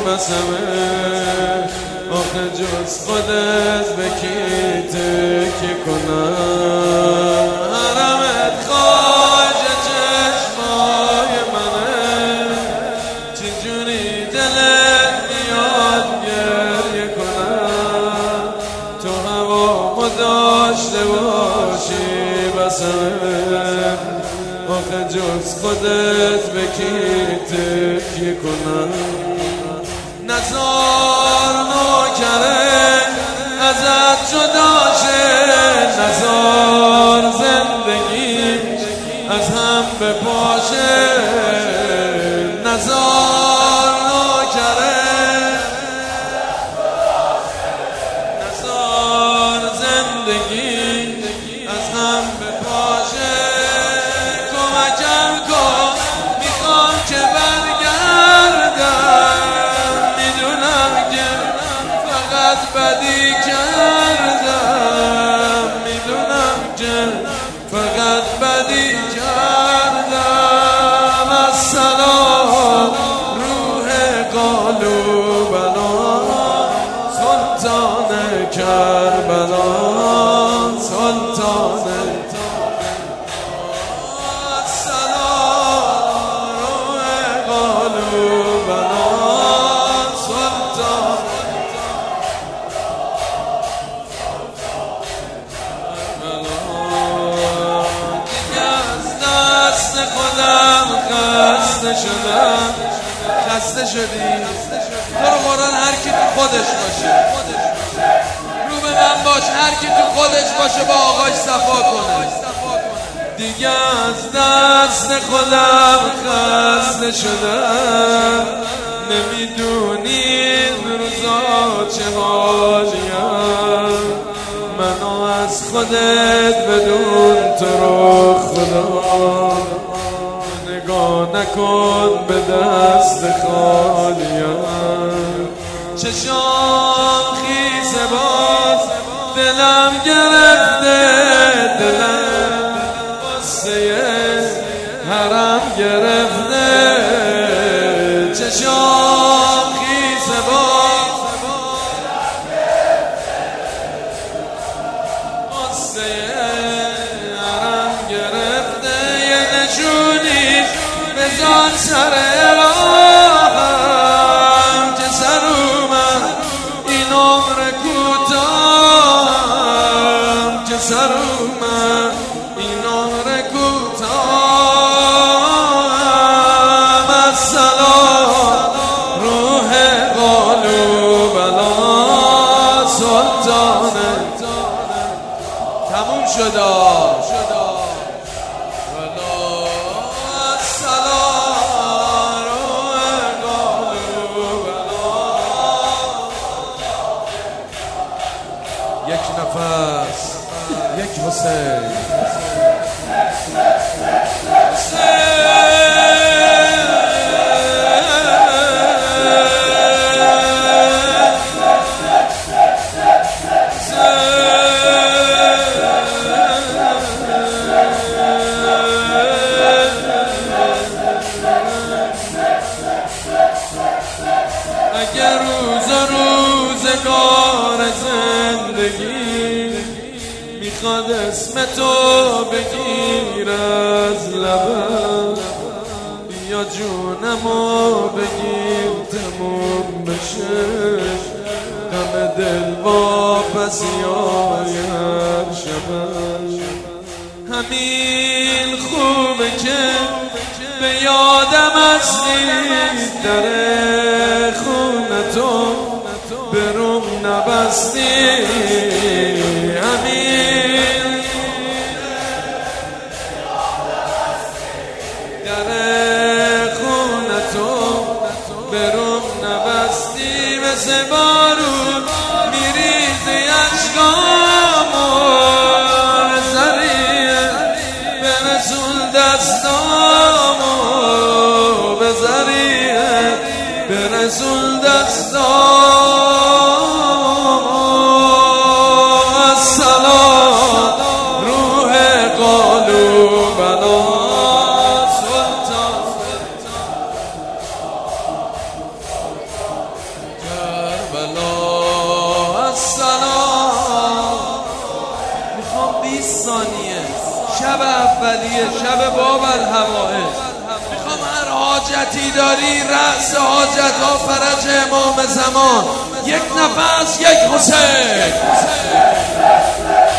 بسمه آخه جز خودت به کی تکیه کنم حرمت خواجه چشمای منه چجوری دلت میاد گریه کنم تو هوا داشته باشی بسمه آخه جز خودت به کی تکیه کنم نزار نوکره ازت جدا شه نزار زندگی از هم بپاشه نزار نوکره نزار زندگی از هم بپاشه کمکم کن میخوام که برگردم بدی کردم میدونم که فقط بدی کردم السلام روح قلوبنا سلطان کربلا سلطان السلام روح قلوبنا سلطان خودم خسته شدی تو رو قرآن هر کی تو خودش باشه رو به من باش هر کی تو خودش باشه با آقاش صفا کنه دیگه از دست خودم خسته شدم نمیدونی این روزا چه حالیم منو از خودت بدون تو رو خدا نگاه نکن به دست خالیم چشام خیزه باز دلم گرفته دلم واسه حرم گرفته چشام خیزه باز واسه حرم گرفته یه نشونی بزن سر راهم که سر اومد این عمر کوتاهم که سر اومد این عمر کوتاهم السلام روح قلوبنا سلطان تموم شدا یک نفس یک حسین اگر روزگار زندگی میخواد اسم تو بگیر از لبم یا جونمو بگیر تموم بشه غم دل واپسیای هر شبم همین خوبه که به یادم هستی در خونه تو به روم نبستی همین در خونه تو به روم نبستی مثل بارون میریزی اشکامو بزریه برسون دستامو بزریه برسون دستامو السلام روح قلوبنا سلطان میخوام 20 ثانیه شب اولیه شب باب الهوائج، میخوام هر حاجتی داری رأس حاجت ها فرج امام زمان، یک نفس یک حسین.